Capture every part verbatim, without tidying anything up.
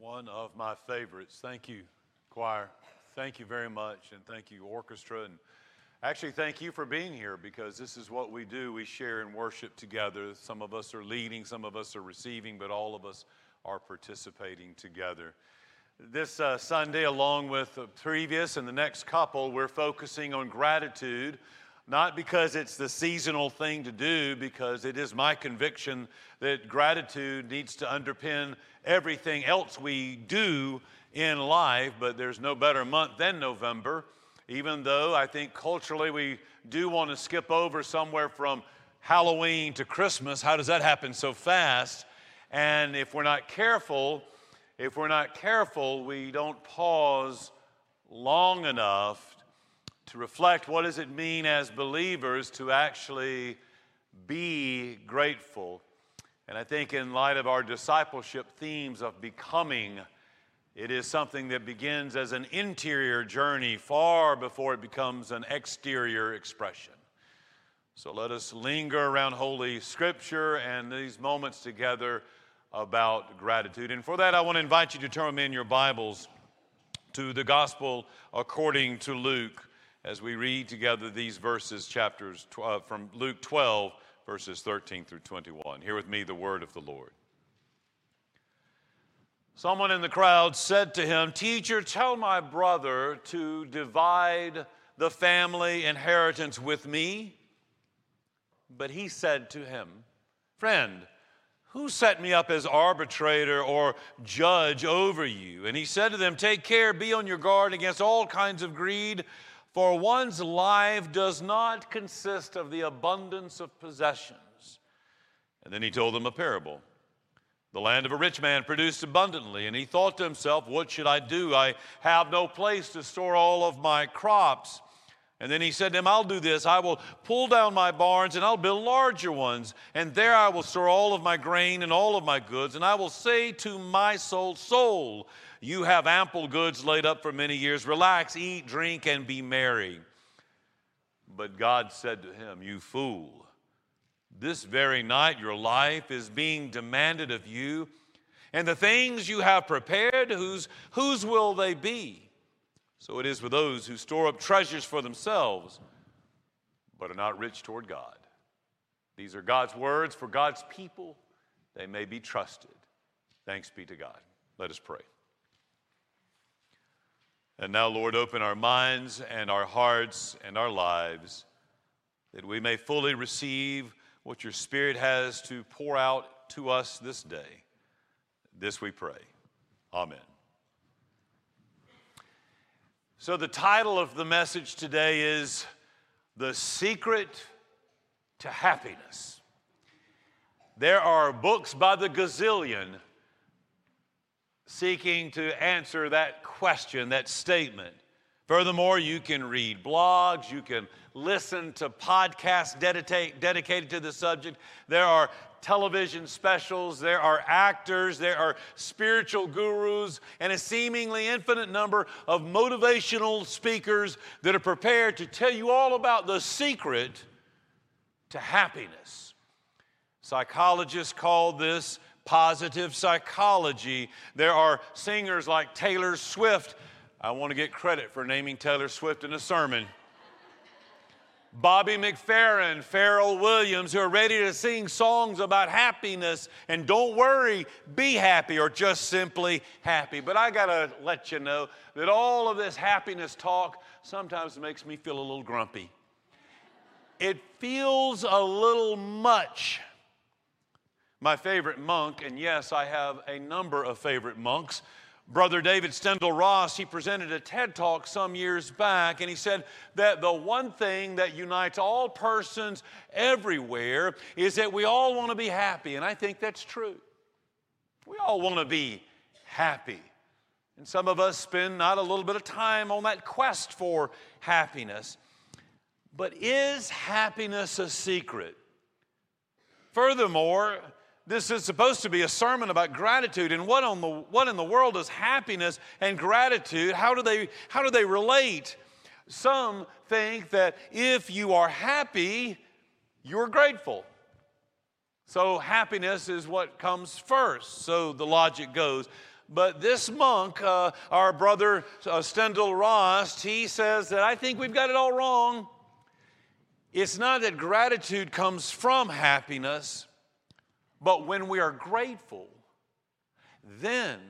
One of my favorites. Thank you, choir. Thank you very much, and thank you, orchestra. And actually, thank you for being here, because this is what we do. We share and worship together. Some of us are leading, some of us are receiving, but all of us are participating together. This uh, Sunday, along with the previous and the next couple, we're focusing on gratitude, not because it's the seasonal thing to do, because it is my conviction that gratitude needs to underpin everything else we do in life. But there's no better month than November, even though I think culturally we do want to skip over somewhere from Halloween to Christmas. How does that happen so fast? And if we're not careful, if we're not careful, we don't pause long enough to reflect what does it mean as believers to actually be grateful. And I think in light of our discipleship themes of becoming, it is something that begins as an interior journey far before it becomes an exterior expression. So let us linger around Holy Scripture and these moments together about gratitude. And for that, I want to invite you to turn in your Bibles to the Gospel according to Luke, as we read together these verses, chapters uh, from Luke twelve, verses thirteen through twenty-one. Hear with me the word of the Lord. Someone in the crowd said to him, "Teacher, tell my brother to divide the family inheritance with me." But he said to him, "Friend, who set me up as arbitrator or judge over you?" And he said to them, "Take care, be on your guard against all kinds of greed, for one's life does not consist of the abundance of possessions." And then he told them a parable. The land of a rich man produced abundantly, and he thought to himself, "What should I do? I have no place to store all of my crops." And then he said to him, "I'll do this. I will pull down my barns, and I'll build larger ones, and there I will store all of my grain and all of my goods. And I will say to my soul, 'Soul, you have ample goods laid up for many years. Relax, eat, drink, and be merry.' But God said to him, 'You fool, this very night your life is being demanded of you, and the things you have prepared, whose, whose will they be?' So it is with those who store up treasures for themselves, but are not rich toward God." These are God's words for God's people. They may be trusted. Thanks be to God. Let us pray. And now, Lord, open our minds and our hearts and our lives, that we may fully receive what your Spirit has to pour out to us this day. This we pray. Amen. So the title of the message today is "The Secret to Happiness." There are books by the gazillion seeking to answer that question, that statement. Furthermore, you can read blogs, you can listen to podcasts dedicated, dedicated to the subject. There are television specials, there are actors, there are spiritual gurus, and a seemingly infinite number of motivational speakers that are prepared to tell you all about the secret to happiness. Psychologists call this positive psychology. There are singers like Taylor Swift. I want to get credit for naming Taylor Swift in a sermon. Bobby McFerrin, Pharrell Williams, who are ready to sing songs about happiness and don't worry, be happy, or just simply happy. But I got to let you know that all of this happiness talk sometimes makes me feel a little grumpy. It feels a little much. My favorite monk, and yes, I have a number of favorite monks, Brother David Steindl-Rast, he presented a TED Talk some years back, and he said that the one thing that unites all persons everywhere is that we all want to be happy, and I think that's true. We all want to be happy. And some of us spend not a little bit of time on that quest for happiness. But is happiness a secret? Furthermore, this is supposed to be a sermon about gratitude, and what on the what in the world is happiness and gratitude? How do they how do they relate? Some think that if you are happy, you're grateful. So happiness is what comes first. So the logic goes. But this monk, uh, our brother uh, Stendhal Rost, he says that I think we've got it all wrong. It's not that gratitude comes from happiness, but when we are grateful, then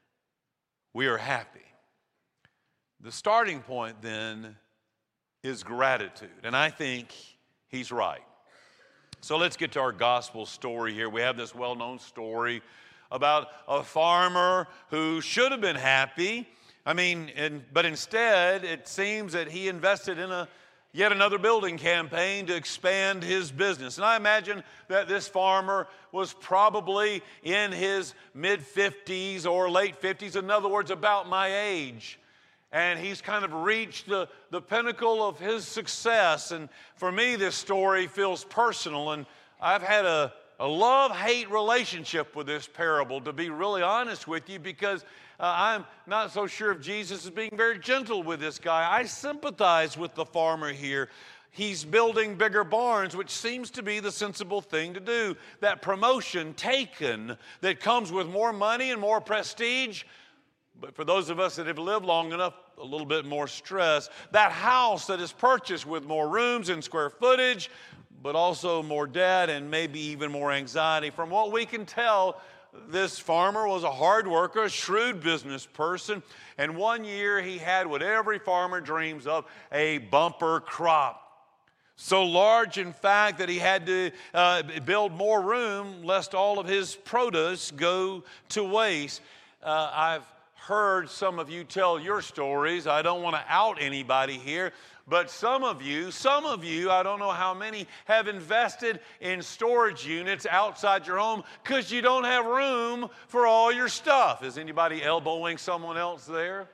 we are happy. The starting point then is gratitude, and I think he's right. So let's get to our gospel story here. We have this well-known story about a farmer who should have been happy. I mean, and, but instead, it seems that he invested in a yet another building campaign to expand his business. And I imagine that this farmer was probably in his mid-fifties or late fifties, in other words, about my age. And he's kind of reached the, the pinnacle of his success. And for me, this story feels personal. And I've had a, a love-hate relationship with this parable, to be really honest with you, because uh, I'm not so sure if Jesus is being very gentle with this guy. I sympathize with the farmer here. He's building bigger barns, which seems to be the sensible thing to do. That promotion taken that comes with more money and more prestige, but for those of us that have lived long enough, a little bit more stress. That house that is purchased with more rooms and square footage, but also more debt and maybe even more anxiety. From what we can tell, this farmer was a hard worker, a shrewd business person, and one year he had what every farmer dreams of, a bumper crop. So large, in fact, that he had to uh, build more room lest all of his produce go to waste. Uh, I've heard some of you tell your stories. I don't want to out anybody here, but some of you, some of you, I don't know how many, have invested in storage units outside your home because you don't have room for all your stuff. Is anybody elbowing someone else there?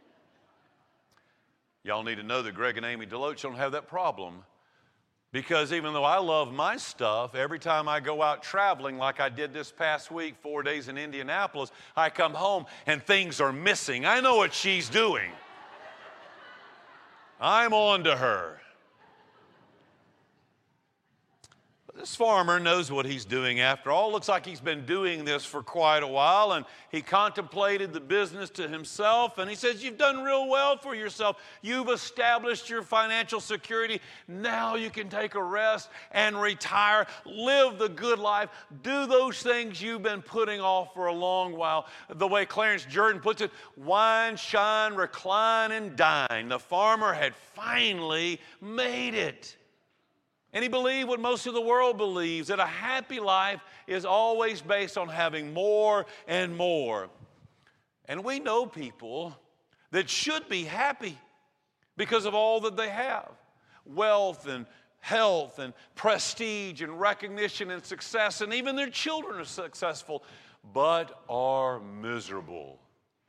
Y'all need to know that Greg and Amy Deloach don't have that problem. Because even though I love my stuff, every time I go out traveling like I did this past week, four days in Indianapolis, I come home and things are missing. I know what she's doing. I'm on to her. This farmer knows what he's doing after all. Looks like he's been doing this for quite a while, and he contemplated the business to himself, and he says, you've done real well for yourself. You've established your financial security. Now you can take a rest and retire, live the good life, do those things you've been putting off for a long while. The way Clarence Jordan puts it, wine, shine, recline, and dine. The farmer had finally made it. And he believed what most of the world believes, that a happy life is always based on having more and more. And we know people that should be happy because of all that they have. Wealth and health and prestige and recognition and success, and even their children are successful, but are miserable.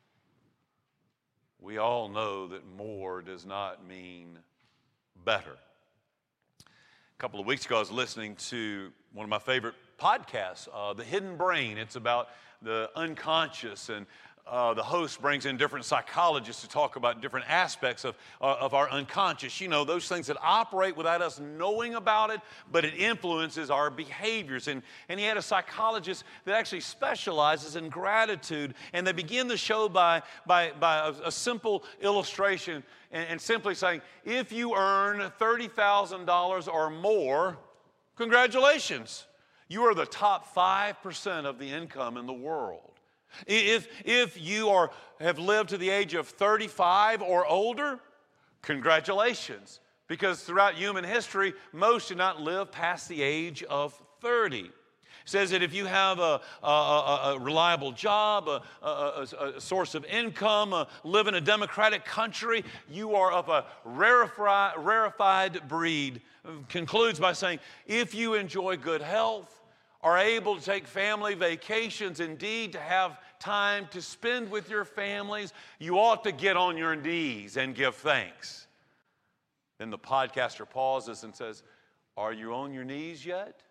We all know that more does not mean better. A couple of weeks ago, I was listening to one of my favorite podcasts, uh, The Hidden Brain. It's about the unconscious, and uh, the host brings in different psychologists to talk about different aspects of, uh, of our unconscious. You know, those things that operate without us knowing about it, but it influences our behaviors. And, and he had a psychologist that actually specializes in gratitude, and they begin the show by, by, by a, a simple illustration. And simply saying, if you earn thirty thousand dollars or more, congratulations. You are the top five percent of the income in the world. If, if you are, have lived to the age of thirty-five or older, congratulations. Because throughout human history, most did not live past the age of thirty. Says that if you have a, a, a, a reliable job, a, a, a source of income, a, live in a democratic country, you are of a rarefied, rarefied breed. Concludes by saying, if you enjoy good health, are able to take family vacations, indeed to have time to spend with your families, you ought to get on your knees and give thanks. Then the podcaster pauses and says, are you on your knees yet?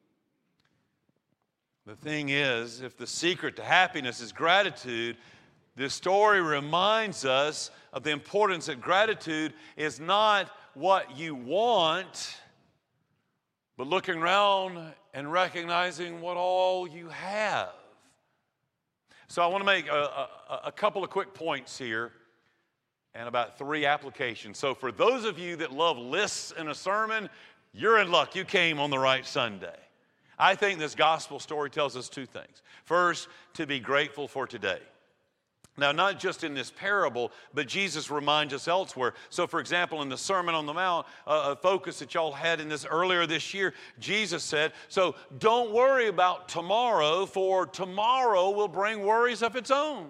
The thing is, if the secret to happiness is gratitude, this story reminds us of the importance that gratitude is not what you want, but looking around and recognizing what all you have. So I want to make a, a, a couple of quick points here and about three applications. So for those of you that love lists in a sermon, you're in luck. You came on the right Sunday. I think this gospel story tells us two things. First, to be grateful for today. Now, not just in this parable, but Jesus reminds us elsewhere. So, for example, in the Sermon on the Mount, uh, a focus that y'all had in this earlier this year, Jesus said, so don't worry about tomorrow, for tomorrow will bring worries of its own.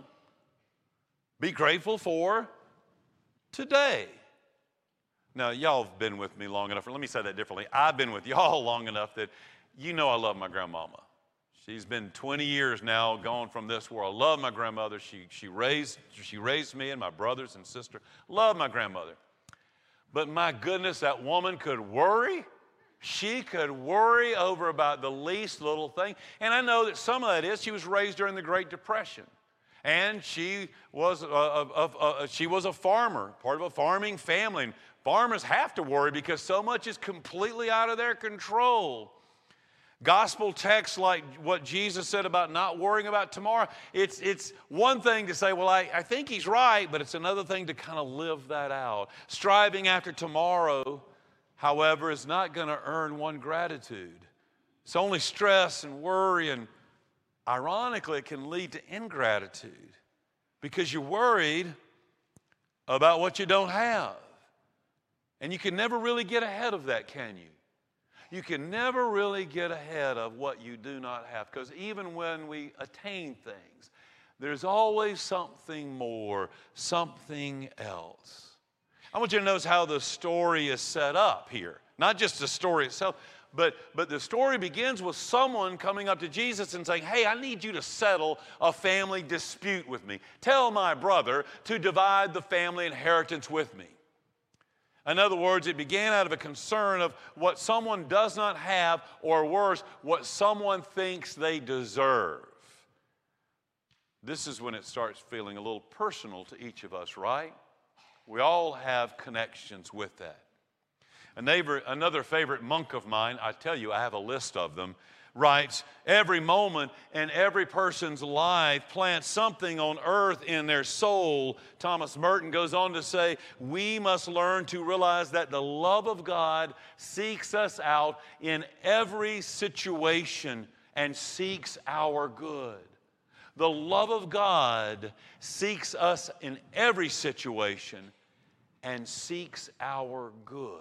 Be grateful for today. Now, y'all have been with me long enough. Let me say that differently. I've been with y'all long enough that you know I love my grandmama. She's been twenty years now gone from this world. I love my grandmother. She, she, raised, she raised me and my brothers and sister. Love my grandmother. But my goodness, that woman could worry. She could worry over about the least little thing. And I know that some of that is she was raised during the Great Depression. And she was a, a, a, a, she was a farmer, part of a farming family. And farmers have to worry because so much is completely out of their control. Gospel texts like what Jesus said about not worrying about tomorrow, it's, it's one thing to say, well, I, I think he's right, but it's another thing to kind of live that out. Striving after tomorrow, however, is not going to earn one gratitude. It's only stress and worry, and ironically, it can lead to ingratitude because you're worried about what you don't have. And you can never really get ahead of that, can you? You can never really get ahead of what you do not have, because even when we attain things, there's always something more, something else. I want you to notice how the story is set up here. Not just the story itself, but, but the story begins with someone coming up to Jesus and saying, hey, I need you to settle a family dispute with me. Tell my brother to divide the family inheritance with me. In other words, it began out of a concern of what someone does not have, or worse, what someone thinks they deserve. This is when it starts feeling a little personal to each of us, right? We all have connections with that. A neighbor, another favorite monk of mine, I tell you, I have a list of them, writes, every moment in every person's life plants something on earth in their soul. Thomas Merton goes on to say, we must learn to realize that the love of God seeks us out in every situation and seeks our good. The love of God seeks us in every situation and seeks our good.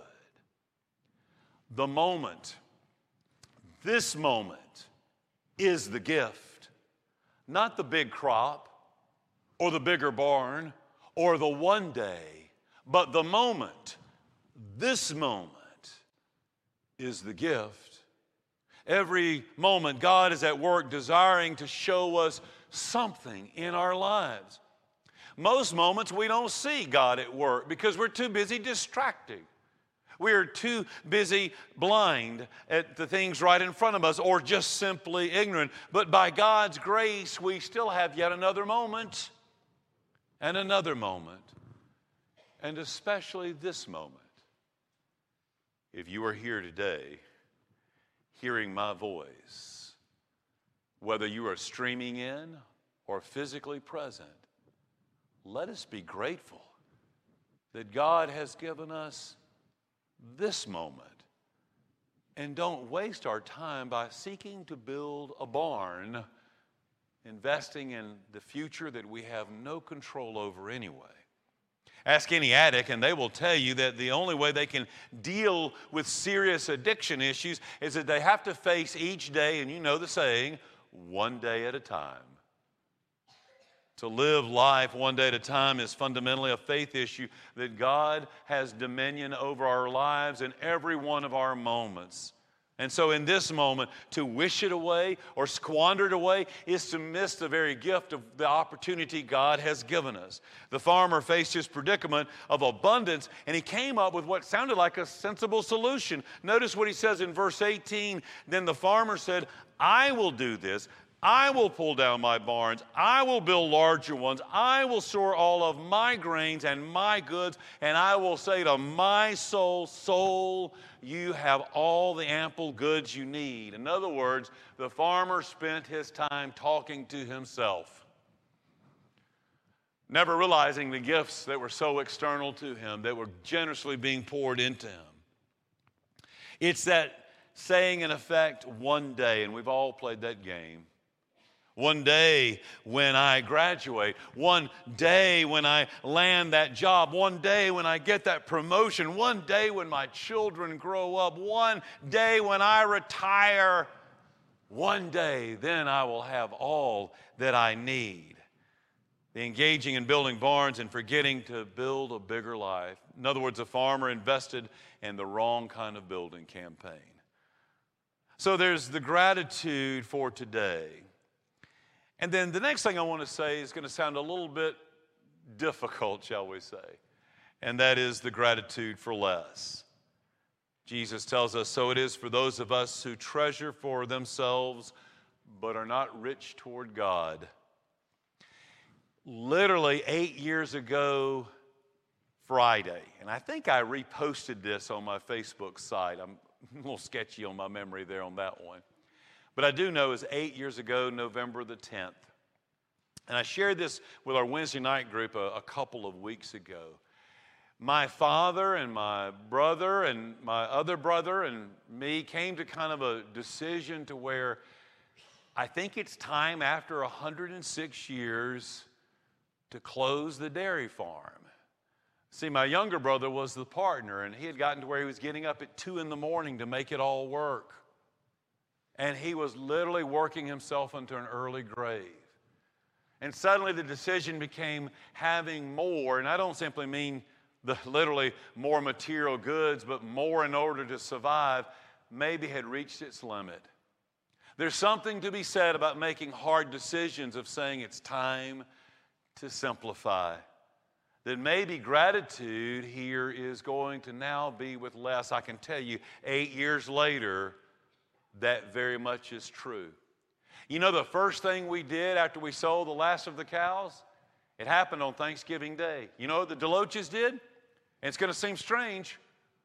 The moment, this moment, is the gift. Not the big crop or the bigger barn or the one day, but the moment, this moment, is the gift. Every moment, God is at work desiring to show us something in our lives. Most moments we don't see God at work because we're too busy distracting. We are too busy blind at the things right in front of us, or just simply ignorant. But by God's grace, we still have yet another moment and another moment, and especially this moment. If you are here today hearing my voice, whether you are streaming in or physically present, let us be grateful that God has given us this moment. And don't waste our time by seeking to build a barn, investing in the future that we have no control over anyway. Ask any addict and they will tell you that the only way they can deal with serious addiction issues is that they have to face each day, and you know the saying, one day at a time. To live life one day at a time is fundamentally a faith issue that God has dominion over our lives in every one of our moments. And so in this moment, to wish it away or squander it away is to miss the very gift of the opportunity God has given us. The farmer faced his predicament of abundance, and he came up with what sounded like a sensible solution. Notice what he says in verse eighteen. Then the farmer said, I will do this. I will pull down my barns. I will build larger ones. I will store all of my grains and my goods, and I will say to my soul, soul, you have all the ample goods you need. In other words, the farmer spent his time talking to himself. never realizing the gifts that were so external to him, that were generously being poured into him. It's that saying, in effect, one day, and we've all played that game. One day when I graduate, one day when I land that job, one day when I get that promotion, one day when my children grow up, one day when I retire, one day then I will have all that I need. The engaging in building barns and forgetting to build a bigger life. In other words, a farmer invested in the wrong kind of building campaign. So there's the gratitude for today. And then the next thing I want to say is going to sound a little bit difficult, shall we say, and that is the gratitude for less. Jesus tells us, so it is for those of us who treasure for themselves but are not rich toward God. Literally eight years ago Friday, and I think I reposted this on my Facebook site. I'm a little sketchy on my memory there on that one. But I do know it was eight years ago, November the tenth. And I shared this with our Wednesday night group a, a couple of weeks ago. My father and my brother and my other brother and me came to kind of a decision to where I think it's time after one hundred six years to close the dairy farm. See, my younger brother was the partner, and he had gotten to where he was getting up at two in the morning to make it all work. And he was literally working himself into an early grave. And suddenly the decision became having more, and I don't simply mean the literally more material goods, but more in order to survive, maybe had reached its limit. There's something to be said about making hard decisions, of saying it's time to simplify. That maybe gratitude here is going to now be with less. I can tell you, eight years later, that very much is true. You know the first thing we did after we sold the last of the cows? It happened on Thanksgiving Day. You know what the DeLoaches did? And it's going to seem strange.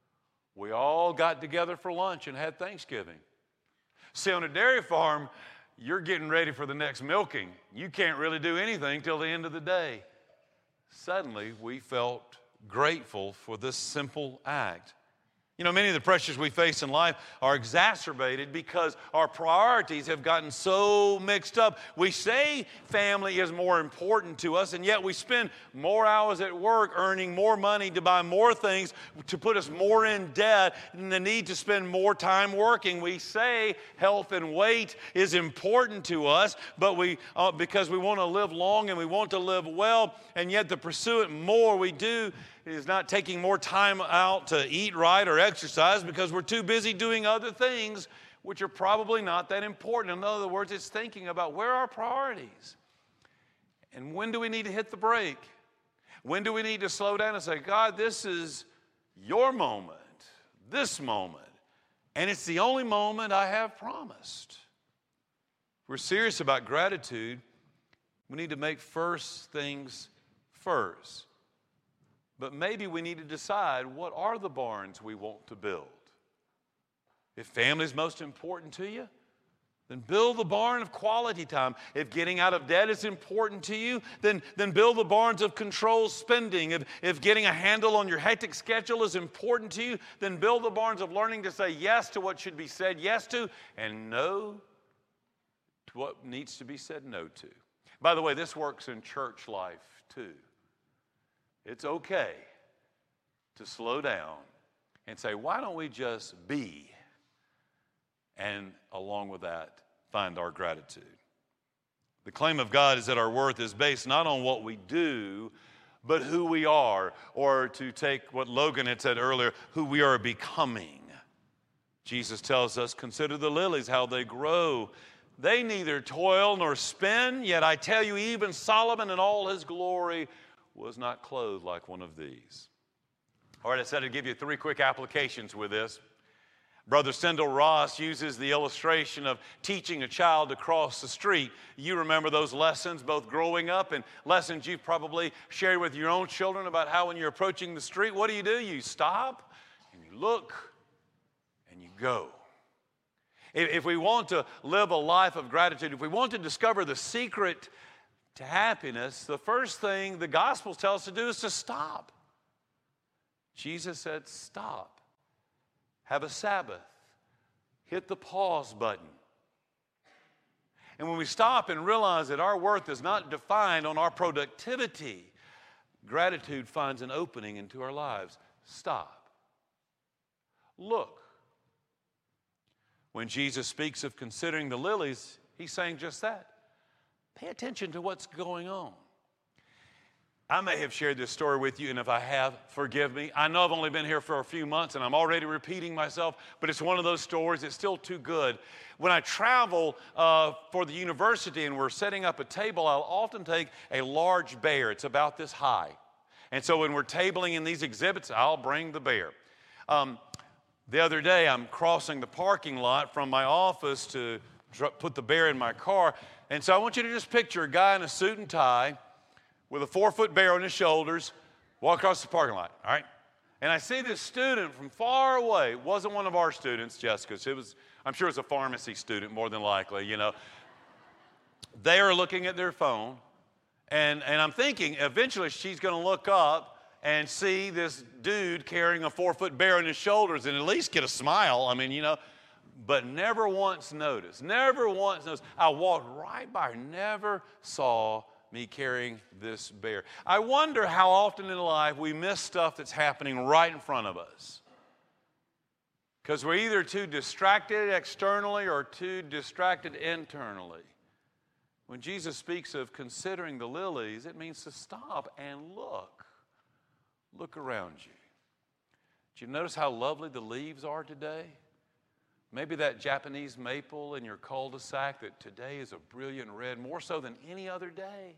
We all got together for lunch and had Thanksgiving. See, on a dairy farm, you're getting ready for the next milking. You can't really do anything till the end of the day. Suddenly, we felt grateful for this simple act. You know, many of the pressures we face in life are exacerbated because our priorities have gotten so mixed up. We say family is more important to us, and yet we spend more hours at work earning more money to buy more things, to put us more in debt, and the need to spend more time working. We say health and weight is important to us, but we uh, because we want to live long and we want to live well, and yet to pursue it more we do is not taking more time out to eat right or exercise because we're too busy doing other things which are probably not that important. In other words, it's thinking about where are our priorities and when do we need to hit the brake? When do we need to slow down and say, God, this is your moment, this moment, and it's the only moment I have promised. If we're serious about gratitude, we need to make first things first. But maybe we need to decide, what are the barns we want to build? If family is most important to you, then build the barn of quality time. If getting out of debt is important to you, then, then build the barns of controlled spending. If, if getting a handle on your hectic schedule is important to you, then build the barns of learning to say yes to what should be said yes to, and no to what needs to be said no to. By the way, this works in church life too. It's okay to slow down and say, why don't we just be? And along with that, find our gratitude. The claim of God is that our worth is based not on what we do, but who we are, or to take what Logan had said earlier, who we are becoming. Jesus tells us, consider the lilies, how they grow. They neither toil nor spin, yet I tell you, even Solomon in all his glory was not clothed like one of these. All right, I said I'd give you three quick applications with this. Brother Sendell Ross uses the illustration of teaching a child to cross the street. You remember those lessons, both growing up and lessons you've probably shared with your own children about how when you're approaching the street, what do you do? You stop and you look and you go. If we want to live a life of gratitude, if we want to discover the secret to happiness, the first thing the Gospels tell us to do is to stop. Jesus said, stop. Have a Sabbath. Hit the pause button. And when we stop and realize that our worth is not defined on our productivity, gratitude finds an opening into our lives. Stop. Look. When Jesus speaks of considering the lilies, he's saying just that. Pay attention to what's going on. I may have shared this story with you, and if I have, forgive me. I know I've only been here for a few months, and I'm already repeating myself, but it's one of those stories that's still too good. When I travel uh, for the university and we're setting up a table, I'll often take a large bear. It's about this high. And so when we're tabling in these exhibits, I'll bring the bear. Um, the other day, I'm crossing the parking lot from my office to dr- put the bear in my car. And so I want you to just picture a guy in a suit and tie with a four-foot bear on his shoulders, walk across the parking lot, all right? And I see this student from far away. It wasn't one of our students, Jessica's. It was, I'm sure it was a pharmacy student, more than likely, you know. They are looking at their phone, and, and I'm thinking eventually she's going to look up and see this dude carrying a four-foot bear on his shoulders and at least get a smile. I mean, you know, but never once noticed, never once noticed. I walked right by her, never saw me carrying this bear. I wonder how often in life we miss stuff that's happening right in front of us. Because we're either too distracted externally or too distracted internally. When Jesus speaks of considering the lilies, it means to stop and look. Look around you. Did you notice how lovely the leaves are today? Maybe that Japanese maple in your cul-de-sac that today is a brilliant red, more so than any other day.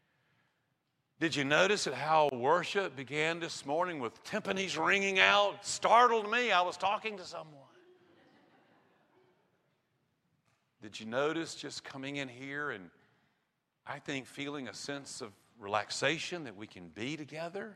Did you notice that how worship began this morning with timpanis ringing out? Startled me. I was talking to someone. Did you notice just coming in here and I think feeling a sense of relaxation that we can be together?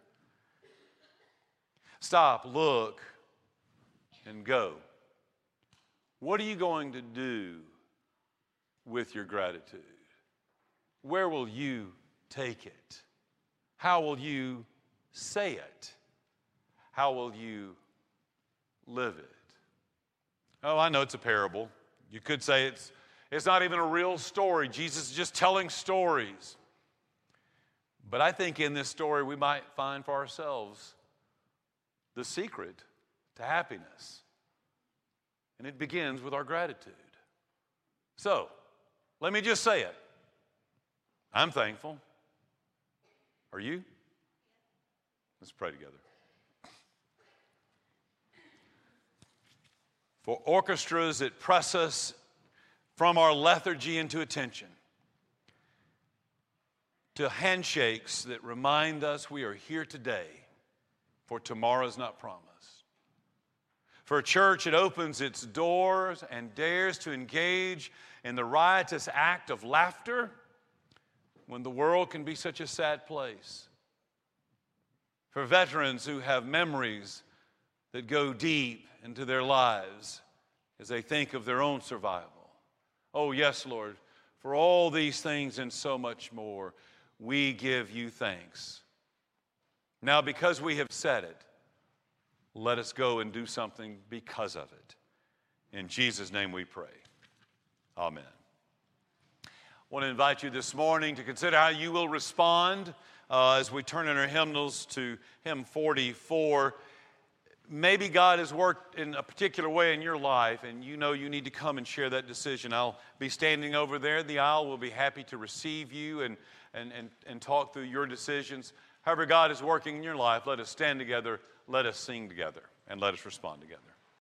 Stop, look, and go. What are you going to do with your gratitude? Where will you take it? How will you say it? How will you live it? Oh, I know it's a parable. You could say it's, it's not even a real story. Jesus is just telling stories. But I think in this story we might find for ourselves the secret to happiness. And it begins with our gratitude. So, let me just say it. I'm thankful. Are you? Let's pray together. For orchestras that press us from our lethargy into attention, to handshakes that remind us we are here today, for tomorrow is not promised. For a church that opens its doors and dares to engage in the riotous act of laughter when the world can be such a sad place. For veterans who have memories that go deep into their lives as they think of their own survival. Oh, yes, Lord, for all these things and so much more, we give you thanks. Now, because we have said it, let us go and do something because of it. In Jesus' name we pray. Amen. I want to invite you this morning to consider how you will respond uh, as we turn in our hymnals to hymn forty-four. Maybe God has worked in a particular way in your life, and you know you need to come and share that decision. I'll be standing over there in the aisle. We'll be happy to receive you and, and, and, and talk through your decisions. However God is working in your life, let us stand together, let us sing together, and let us respond together.